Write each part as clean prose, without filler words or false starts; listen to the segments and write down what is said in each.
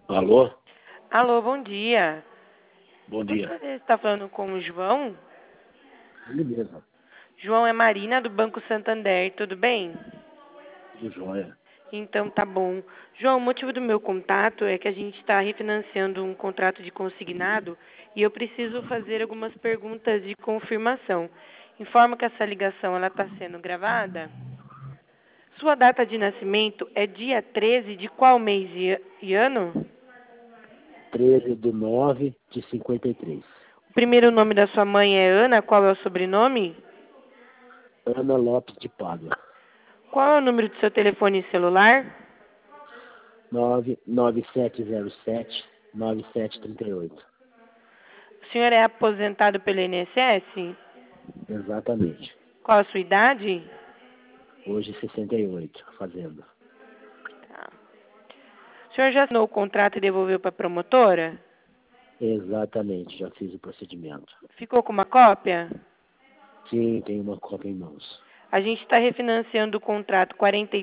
Alô? Alô, bom dia. Bom dia. Gostaria de estar falando com o João. Ele mesmo, João é Marina, do Banco Santander, tudo bem? tudo jóia. Então tá bom. João, o motivo do meu contato é que a gente está refinanciando um contrato de consignado e eu preciso fazer algumas perguntas de confirmação. Informo que essa ligação está sendo gravada. Sua data de nascimento é dia 13 de qual mês e ano? 13/9/53. O primeiro nome da sua mãe é Ana, qual é o sobrenome? Ana Lopes de Pádua. Qual é o número do seu telefone celular? 99707-9738. O senhor é aposentado pelo INSS? Exatamente. Qual a sua idade? Hoje 68, fazendo. Tá. O senhor já assinou o contrato e devolveu para a promotora? Exatamente, já fiz o procedimento. Ficou com uma cópia? Sim, tem uma cópia em mãos. A gente está refinanciando o contrato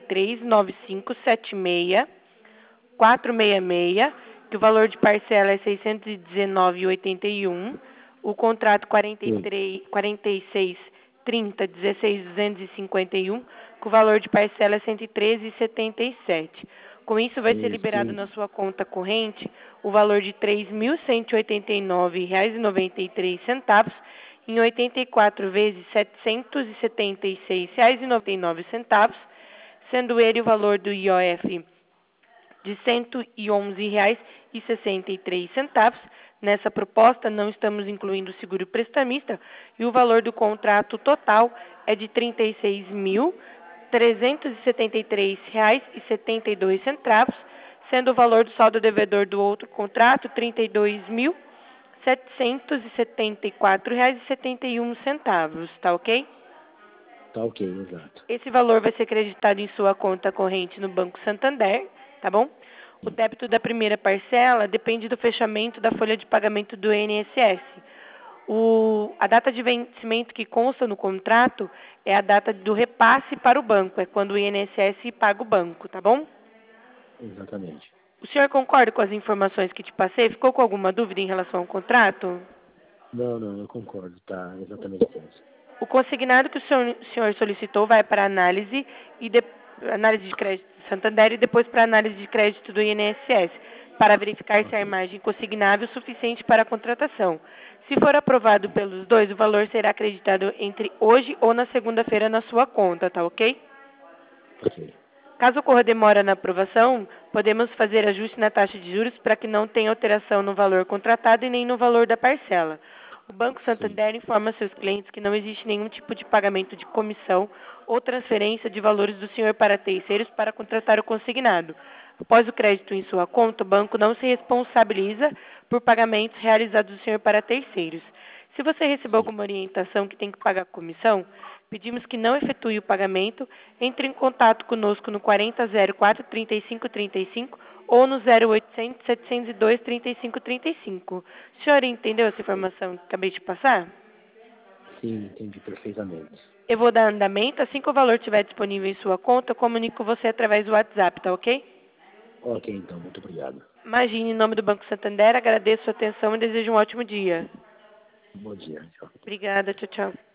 439576-466, que o valor de parcela é 619,81. O contrato Sim, 4630-16251, que o valor de parcela é 113,77. Com isso, vai ser liberado sim, na sua conta corrente o valor de R$ 3.189,93 em 84 vezes R$ 776,99, sendo ele o valor do IOF de R$ 111,63. Nessa proposta, não estamos incluindo o seguro prestamista e o valor do contrato total é de R$ 36.373,72, sendo o valor do saldo devedor do outro contrato R$ 32.774,71, tá ok? tá ok, exato. Esse valor vai ser creditado em sua conta corrente no Banco Santander, tá bom? O débito da primeira parcela depende do fechamento da folha de pagamento do INSS. A data de vencimento que consta no contrato é a data do repasse para o banco, é quando o INSS paga o banco, tá bom? Exatamente. O senhor concorda com as informações que te passei? Ficou com alguma dúvida em relação ao contrato? Não, não, eu concordo, tá exatamente isso. O consignado que o senhor solicitou vai para análise análise de crédito do Santander e depois para análise de crédito do INSS, para verificar se a Ok, imagem consignável é suficiente para a contratação. Se for aprovado pelos dois, o valor será acreditado entre hoje ou na segunda-feira na sua conta, tá ok? ok. Caso ocorra demora na aprovação, podemos fazer ajuste na taxa de juros para que não tenha alteração no valor contratado e nem no valor da parcela. O Banco Sim, Santander informa seus clientes que não existe nenhum tipo de pagamento de comissão ou transferência de valores do senhor para terceiros para contratar o consignado. Após o crédito em sua conta, o banco não se responsabiliza por pagamentos realizados do senhor para terceiros. Se você recebeu sim. alguma orientação que tem que pagar comissão, pedimos que não efetue o pagamento. Entre em contato conosco no 4004-3535 ou no 0800-702-3535. O senhor entendeu essa informação que acabei de passar? Sim, entendi perfeitamente. Eu vou dar andamento. Assim que o valor estiver disponível em sua conta, eu comunico você através do WhatsApp, tá ok? Ok, então, muito obrigado. Imagine, em nome do Banco Santander, agradeço a sua atenção e desejo um ótimo dia. Bom dia, tchau. Obrigada, tchau, tchau.